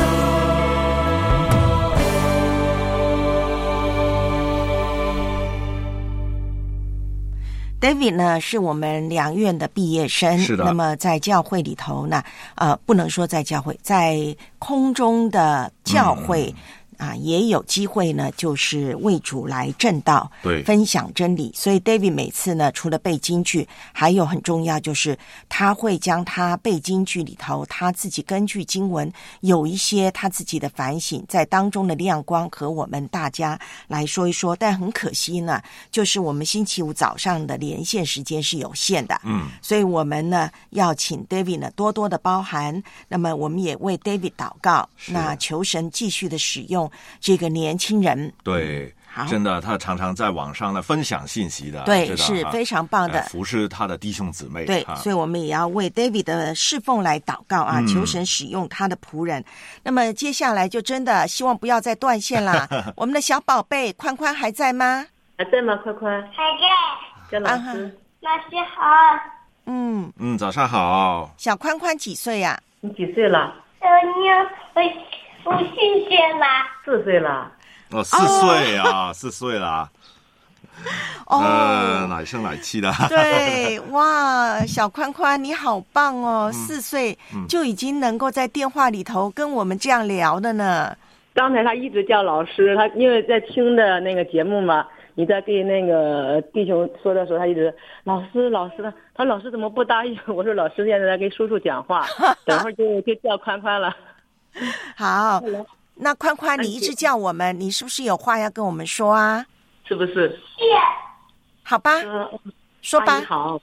David 呢是我们两院的毕业生， 是的。 那么在教会里头呢，呃，不能说在教会，在空中的教会。嗯啊，也有机会呢，就是为主来证道， 对， 分享真理。所以 David 每次呢，除了背京剧，还有很重要就是他会将他背京剧里头他自己根据经文有一些他自己的反省，在当中的亮光和我们大家来说一说。但很可惜呢，就是我们星期五早上的连线时间是有限的， 嗯， 所以我们呢要请 David 呢多多的包涵。那么我们也为 David 祷告，那求神继续的使用这个年轻人。 对，真的，他常常在网上呢分享信息的， 对，是非常棒的， 呃、服侍他的弟兄姊妹。 对、啊，所以我们也要为 David 的侍奉来祷告啊，嗯、求神使用他的仆人。那么接下来就真的希望不要再断线啦。我们的小宝贝宽宽还在吗？ 还在吗？宽宽还在。 跟老师，啊、 老师好。 嗯嗯，早上好。 小宽宽几岁呀、啊？ 你几岁了？ 呃，你我我四岁了。 四岁了。 哦，四岁啊，四岁啦。 哦， 呃，奶声奶气的。 对，哇，小宽宽你好棒哦， 嗯、 四岁就已经能够在电话里头跟我们这样聊的呢。 刚才他一直叫老师，他因为在听的那个节目嘛，你在对那个弟兄说的时候，他一直老师老师的，他老师怎么不答应？我说老师现在在跟叔叔讲话，等会儿就就叫宽宽了。 好，那宽宽你一直叫我们，你是不是有话要跟我们说啊？ 是不是？ 好吧， 呃、 说吧。 阿姨好。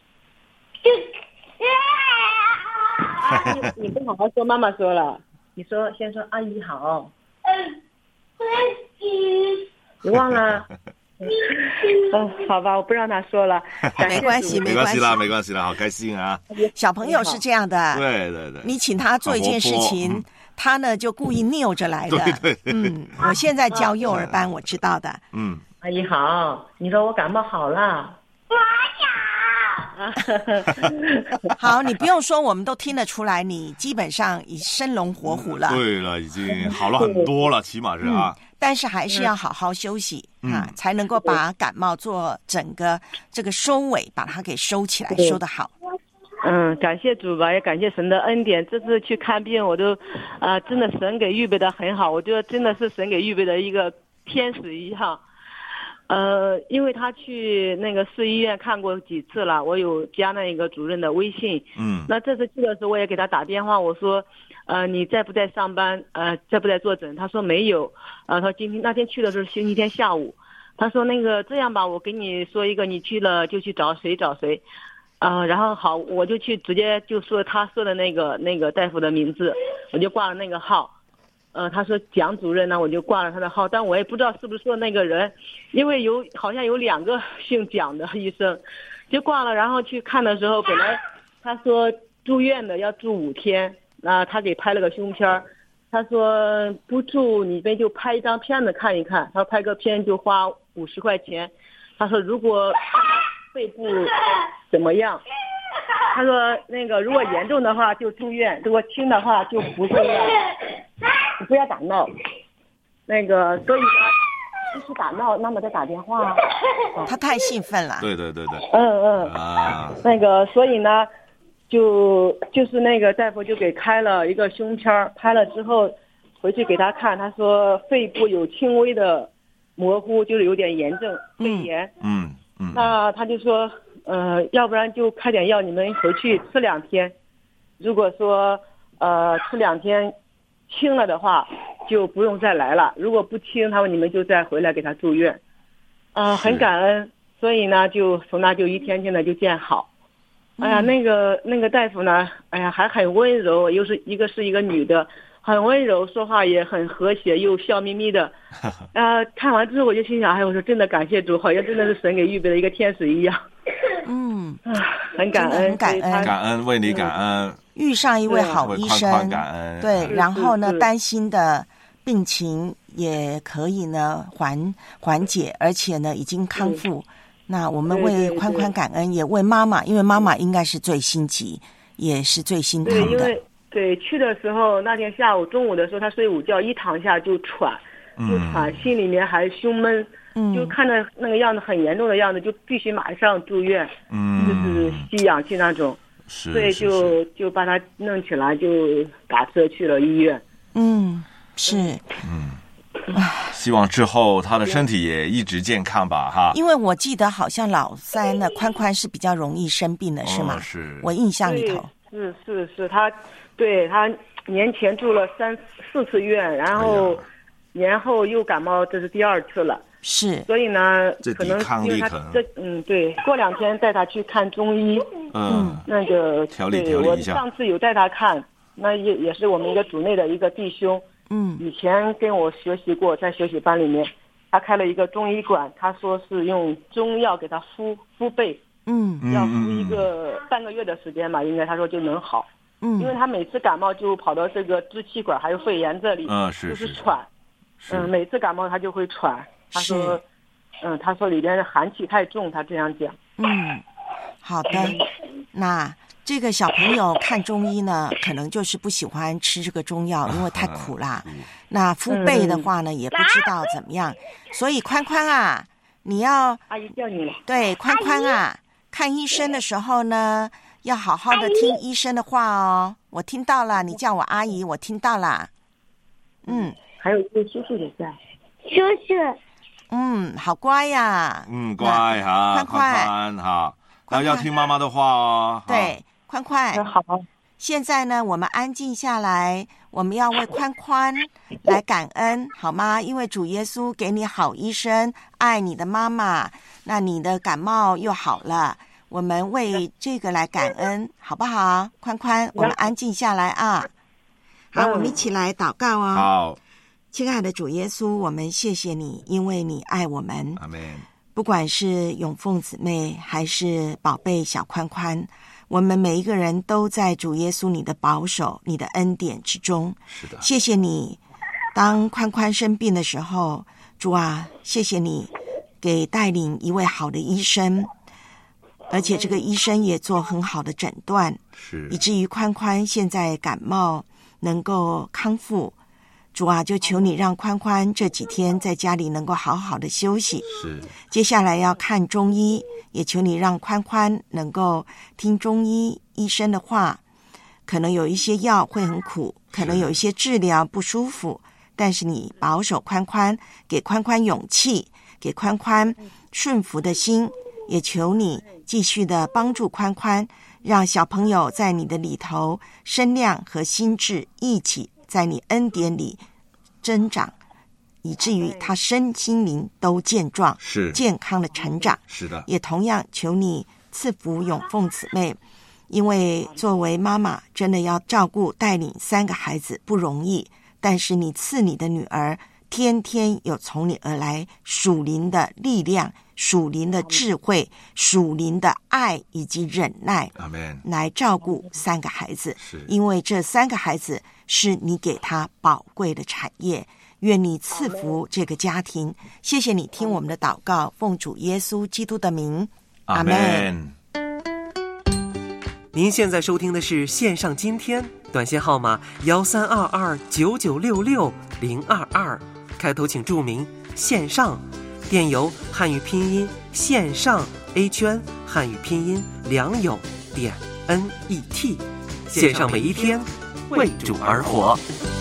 阿姨，你不好好说，妈妈说了。你说，先说阿姨好。你忘了？哦，好吧，我不让他说了。 没关系， 没关系啦，没关系啦，好开心啊！ 小朋友是这样的， 对对对， 你请他做一件事情，嗯、他呢就故意拗着来的。 对对对， 嗯，我现在教幼儿班，我知道的。 嗯， 阿姨好，你说我感冒好了。 我有。好，你不用说，我们都听得出来，你基本上已生龙活虎了。 对了，已经好了很多了，起码是啊。 嗯，但是还是要好好休息、嗯、啊，才能够把感冒做整个这个收尾，把它给收起来，收得好。 嗯，感谢主吧，也感谢神的恩典。这次去看病，我都，啊、呃，真的神给预备的很好，我觉得真的是神给预备的一个天使一样。呃，因为他去那个市医院看过几次了，我有加那个主任的微信。 嗯。 那这次去的时候，我也给他打电话，我说，呃，你在不在上班？呃，在不在坐诊？他说没有。呃，他说今天那天去的是星期天下午。他说那个这样吧，我给你说一个，你去了就去找谁找谁。呃，然后好，我就去直接就说他说的那个那个大夫的名字，我就挂了那个号。呃，他说蒋主任呢，我就挂了他的号，但我也不知道是不是说那个人，因为有好像有两个姓蒋的医生，就挂了。然后去看的时候，本来他说住院的要住五天，那他给拍了个胸片，他说不住你们就拍一张片子看一看，他说拍个片就花五十块钱，他说如果肺部怎么样，他说那个如果严重的话就住院，如果轻的话就不住院。你不要打闹，那个所以呢，就是打闹，那么再打电话。 他太兴奋了。 对对对对。 嗯嗯。 啊。 那个所以呢，就就是那个大夫就给开了一个胸片，拍了之后回去给他看，他说肺部有轻微的模糊，就是有点炎症，肺炎。 嗯嗯。 那他就说，呃，要不然就开点药，你们回去吃两天。如果说呃吃两天。轻了的话就不用再来了，如果不轻，他们你们就再回来给他住院，啊、呃，很感恩，所以呢，就从那就一天天的就见好。哎呀，那个那个大夫呢，哎呀还很温柔，又是一个是一个女的，很温柔，说话也很和谐，又笑眯眯的。啊、呃，看完之后我就心想，哎，我说真的感谢主，好像真的是神给预备的一个天使一样。 嗯， 很感恩， 很感恩， 感恩为你感恩。嗯， 遇上一位好医生， 宽宽感恩。 对，然后呢，担心的病情也可以呢缓缓解，而且呢已经康复。那我们为宽宽感恩，也为妈妈，因为妈妈应该是最心急，也是最心疼的。 对，因为对去的时候，那天下午中午的时候，他睡午觉，一躺下就喘，就喘，心里面还胸闷。嗯，就看着那个样子很严重的样子，就必须马上住院， 嗯， 就是吸氧气那种， 是， 所以就就把他弄起来，就打车去了医院。 嗯，是， 嗯，希望之后他的身体也一直健康吧，哈。 因为我记得好像老三呢，宽宽是比较容易生病的，是吗？ 哦、是， 我印象里头是是是，他对他年前住了三四次院，然后年后又感冒，这是第二次了。 是， 所以呢， 这可能因为他这嗯对，过两天带他去看中医， 嗯， 那个调理对调理一下。 我上次有带他看，那也也是我们一个组内的一个弟兄， 嗯， 以前跟我学习过，在学习班里面，他开了一个中医馆，他说是用中药给他敷敷背， 嗯， 要敷一个半个月的时间吧，应该他说就能好， 嗯， 因为他每次感冒就跑到这个支气管还有肺炎这里， 嗯，是就是喘，嗯，每次感冒他就会喘。他说，嗯，他说里边的寒气太重，他这样讲。 嗯，好的，那这个小朋友看中医呢，可能就是不喜欢吃这个中药，因为太苦啦。那父辈的话呢，也不知道怎么样，所以宽宽啊，你要阿姨叫你了。 对，宽宽啊，看医生的时候呢，要好好的听医生的话哦。我听到了，你叫我阿姨，我听到了。嗯， 还有一个叔叔也在。 叔叔。 嗯，好乖呀。 嗯，乖哈， 宽宽宽哈，那要听妈妈的话哦。 对，宽宽。 好。 现在呢，我们安静下来，我们要为宽宽来感恩，好吗？因为主耶稣给你好医生，爱你的妈妈，那你的感冒又好了，我们为这个来感恩，好不好？宽宽，我们安静下来啊。好，我们一起来祷告哦。 好。 亲爱的主耶稣，我们谢谢你，因为你爱我们。 阿们。 不管是永凤姊妹还是宝贝小宽宽，我们每一个人都在主耶稣你的保守、你的恩典之中。 是的， 谢谢你。当宽宽生病的时候，主啊，谢谢你给带领一位好的医生，而且这个医生也做很好的诊断， 是以至于宽宽现在感冒能够康复。主啊，就求你让宽宽这几天在家里能够好好的休息。 是， 接下来要看中医，也求你让宽宽能够听中医医生的话。可能有一些药会很苦，可能有一些治疗不舒服，但是你保守宽宽，给宽宽勇气，给宽宽顺服的心，也求你继续的帮助宽宽，让小朋友在你的里头身量和心智一起在你恩典里增长，以至于他身心灵都健壮， 是健康的成长。 是的， 也同样求你赐福永凤姊妹，因为作为妈妈真的要照顾带领三个孩子不容易，但是你赐你的女儿天天有从你而来属灵的力量、属灵的智慧、属灵的爱以及忍耐， 阿们， 来照顾三个孩子。 是因为这三个孩子是你给他宝贵的产业。愿你赐福这个家庭。谢谢你听我们的祷告，奉主耶稣基督的名， 阿们。 您现在收听的是线上今天，短信号码幺三二二九九六六零二二，开头请注明线上，电邮汉语拼音线上 A 圈汉语拼音良友点 N E T， 线上每一天为主而活。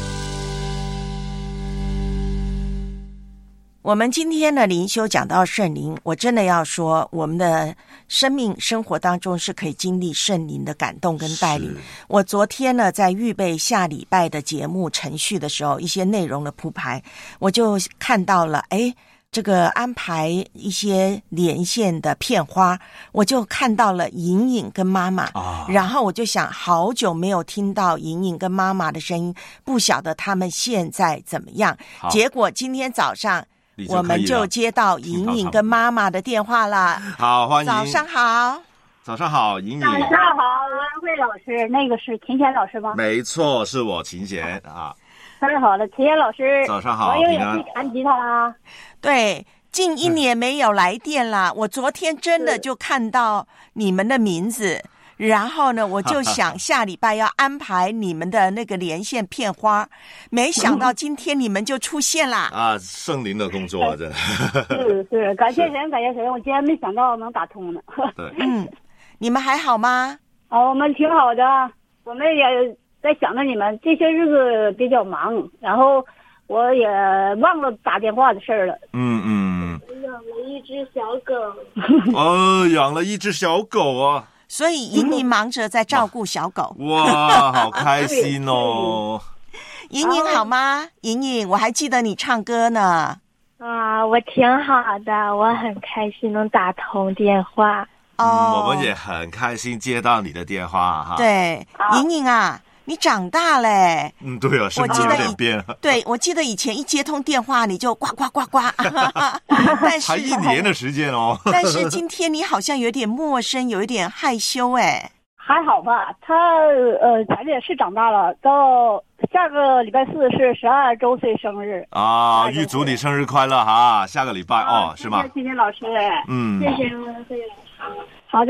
我们今天的灵修讲到圣灵，我真的要说，我们的生命生活当中是可以经历圣灵的感动跟带领。我昨天呢，在预备下礼拜的节目程序的时候，一些内容的铺排，我就看到了，哎，这个安排一些连线的片花，我就看到了莹莹跟妈妈， 啊、 然后我就想，好久没有听到莹莹跟妈妈的声音，不晓得他们现在怎么样。结果今天早上我们就接到莹莹跟妈妈的电话了。 好，欢迎。 早上好。 早上好，莹莹。 早上好，文慧老师，那个是秦贤老师吗？ 没错，是我秦贤啊。 太好了，秦贤老师。 早上好， 我又有去弹吉他啦。 对，近一年没有来电啦。我昨天真的就看到你们的名字。然后呢，我就想下礼拜要安排你们的那个连线片花，没想到今天你们就出现啦！ 啊，圣灵的工作，真的是是，感谢神，感谢神！我今天没想到能打通呢。 对， 嗯，你们还好吗？ 啊，我们挺好的，我们也在想着你们。这些日子比较忙，然后我也忘了打电话的事儿了。 嗯嗯。 我养了一只小狗。 哦，养了一只小狗啊！ 所以莹莹忙着在照顾小狗。 哇，好开心哦！ 莹莹好吗？莹莹，我还记得你唱歌呢。 啊，我挺好的，我很开心能打通电话。 哦、嗯，我们也很开心接到你的电话哈。 对，莹莹啊，你长大嘞。 嗯，对啊，声音有点变了。 对，我记得以前一接通电话你就呱呱呱呱，但是才一年的时间哦。 但是今天你好像有点陌生，有一点害羞哎。 还好吧，他呃，咱也是长大了，到下个礼拜四是十二周岁生日啊！预祝你生日快乐哈！下个礼拜、啊、哦，是吗？ 谢谢秦老师， 嗯， 谢谢谢谢。好的，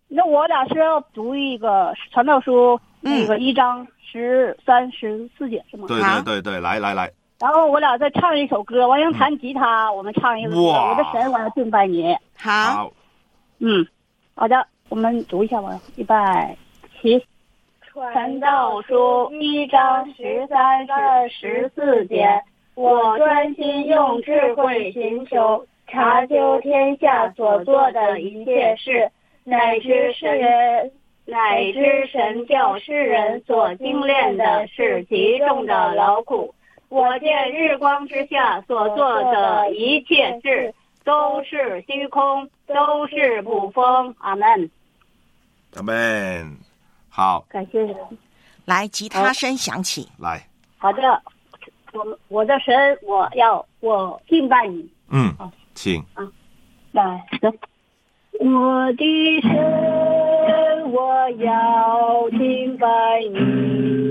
那我俩是要读一个传道书，那个一章十三、十四节是吗？ 对对对对，来来来。 然后我俩再唱一首歌，完用弹吉他，嗯、我们唱一个歌。我的神，我要敬拜你。 好， 嗯，好的，我们读一下吧，预备起。传道书一章十三至十四节，我专心用智慧寻求，查究天下所做的一切事，乃知世人。乃知神教世人所精炼的是极重的劳苦。我见日光之下所做的一切事，都是虚空，都是捕风。阿门。 阿门。好， 感谢神。 来，吉他声响起。 来。 好的，我我的神，我要我敬拜你。 嗯，请。 啊，来，走。我的神，我要敬拜你，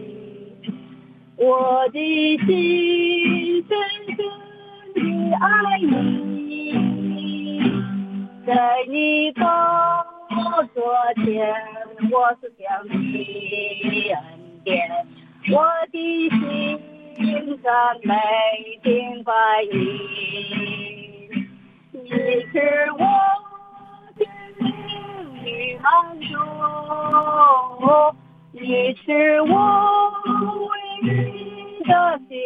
我的心深深的爱你，在你宝座前，我是想你恩典，我的心赞美敬拜你，你是我你满足，你是我唯一的喜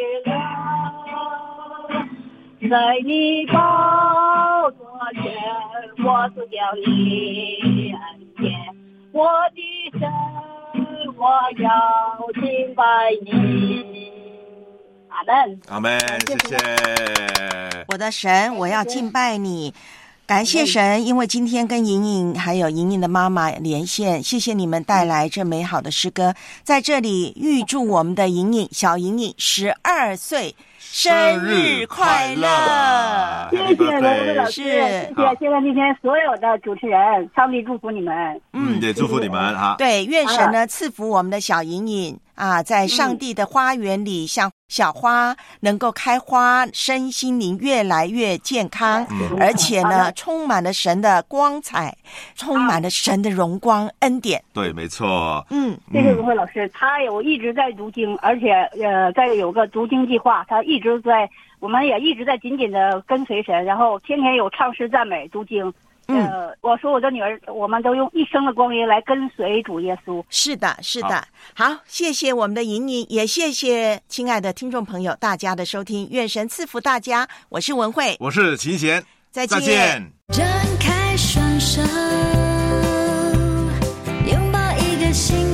乐，在你宝座前，我是叫你恩典，我的神，我要敬拜你。阿门， 阿门，谢谢。 我的神，我要敬拜你。感谢神，因为今天跟莹莹还有莹莹的妈妈连线，谢谢你们带来这美好的诗歌。在这里预祝我们的莹莹小莹莹十二岁生日快乐！ 谢谢罗文老师，谢谢谢谢今天所有的主持人，上帝祝福你们。 嗯，也祝福你们哈。 对，愿神呢赐福我们的小莹莹啊，在上帝的花园里像小花能够开花，身心灵越来越健康，嗯、而且呢充满了神的光彩，充满了神的荣光恩典。 对，没错。 嗯，谢谢文慧老师，他有一直在读经，而且呃，再有个读经计划，他一直在，我们也一直在紧紧的跟随神，然后天天有唱诗赞美读经。呃，我说我的女儿，我们都用一生的光阴来跟随主耶稣。 是的，是的。好，好谢谢我们的莹莹，也谢谢亲爱的听众朋友大家的收听，愿神赐福大家。我是文慧， 我是齐贤， 再见。 再见。 张开双手，拥抱一个新